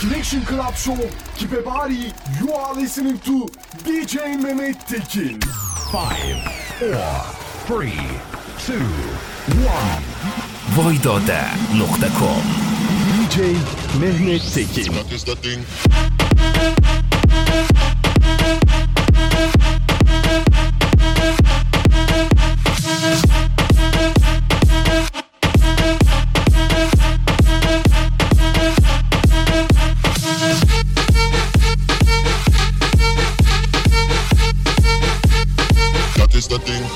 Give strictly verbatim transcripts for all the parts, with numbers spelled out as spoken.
Selection Club Show. Keep a body. You are listening to D J Mehmet Tekin. Five, four, three, two, one. voidode nokta com D J Mehmet Tekin. That is the thing. That is the thing.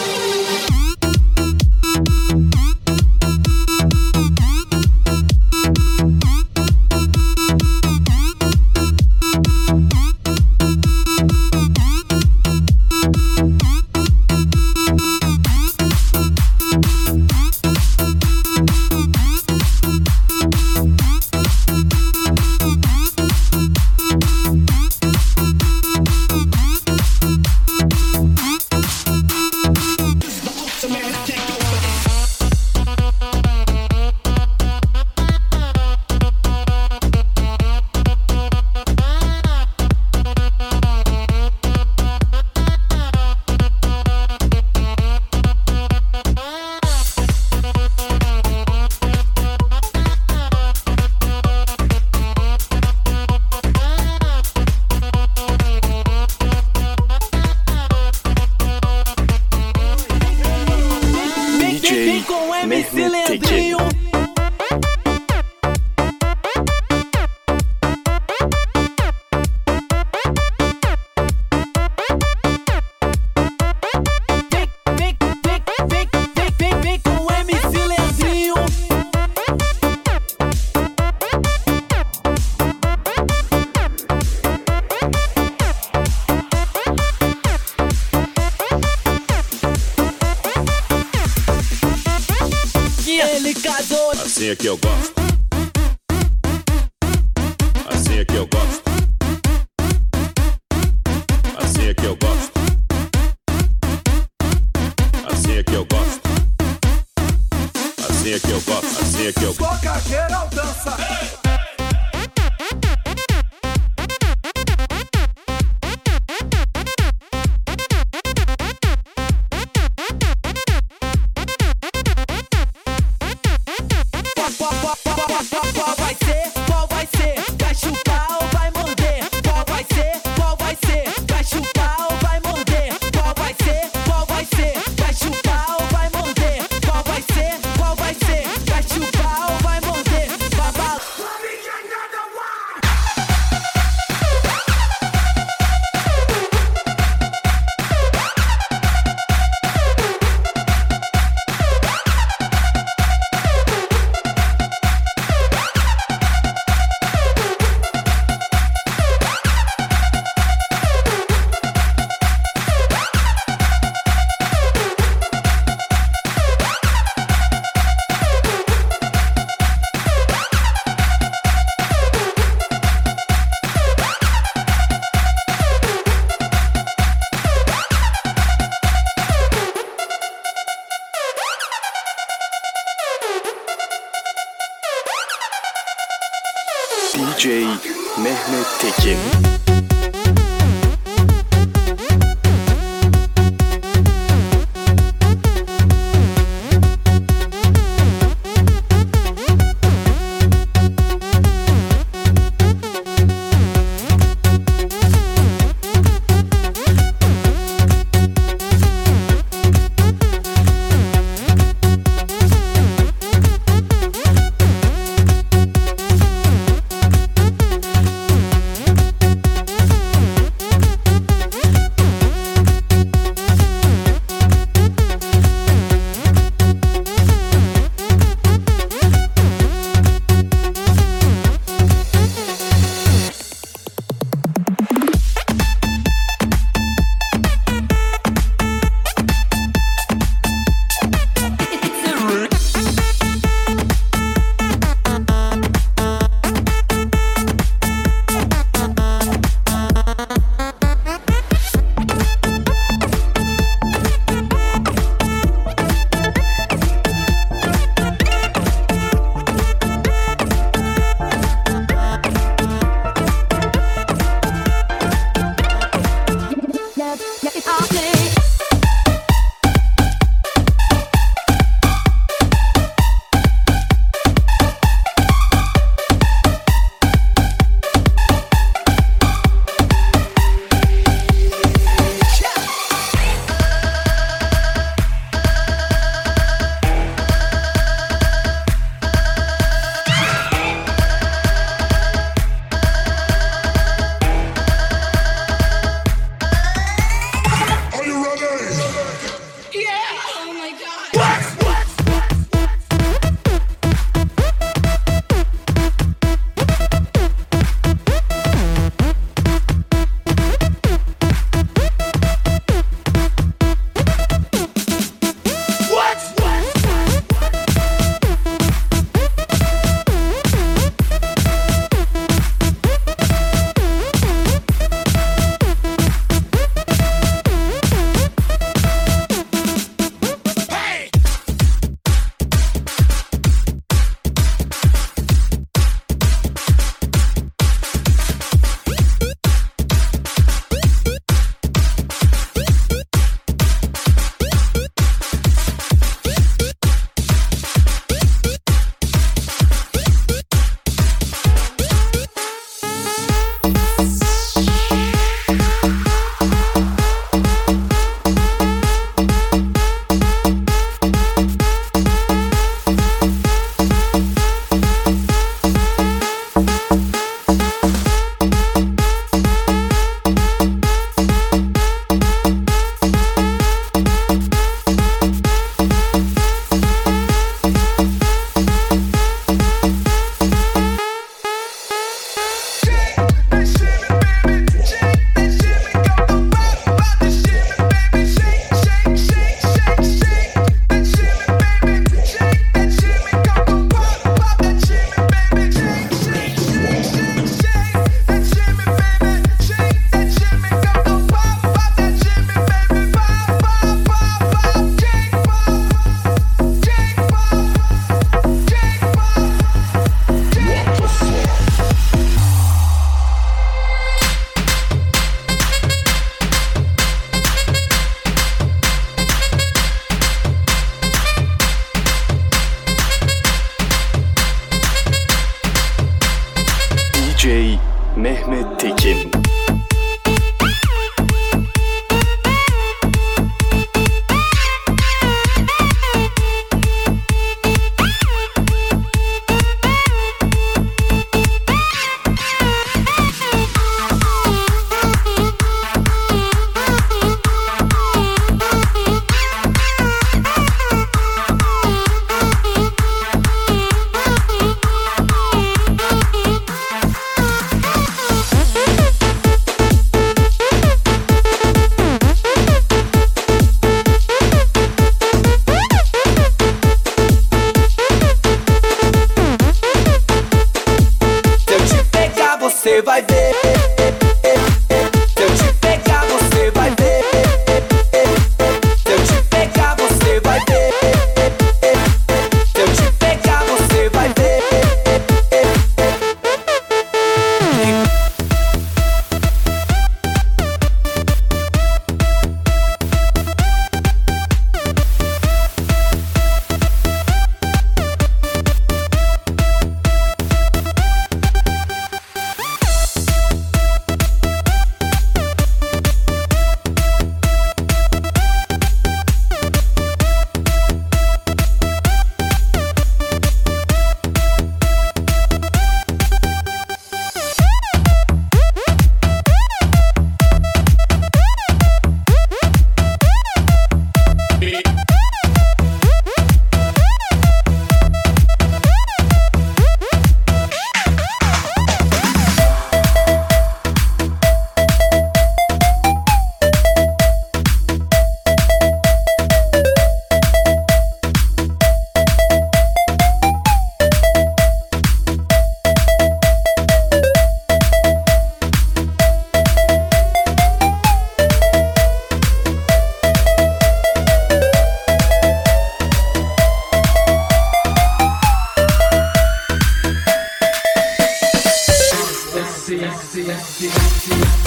Assim é que eu gosto. Assim é que eu gosto. Assim é que eu gosto. Assim é que eu gosto. Assim é que eu gosto. Assim é que eu gosto. Toca geral dança. Qual vai ser? Qual vai ser? Vai chupar ou vai morder? Qual vai ser? Qual vai ser? Vai chupar ou vai morder? Qual vai ser? Qual vai ser? Vai chupar ou vai morder? Qual vai ser? Qual vai ser? Vai chupar ou vai morder? Babá. D J Mehmet Tekin. J Mehmet Tekin. Você vai ver. Se eu te pegar, você vai ver. Se eu te pegar, você vai ver. Se eu te pegar, você vai ver. see, see, see, see.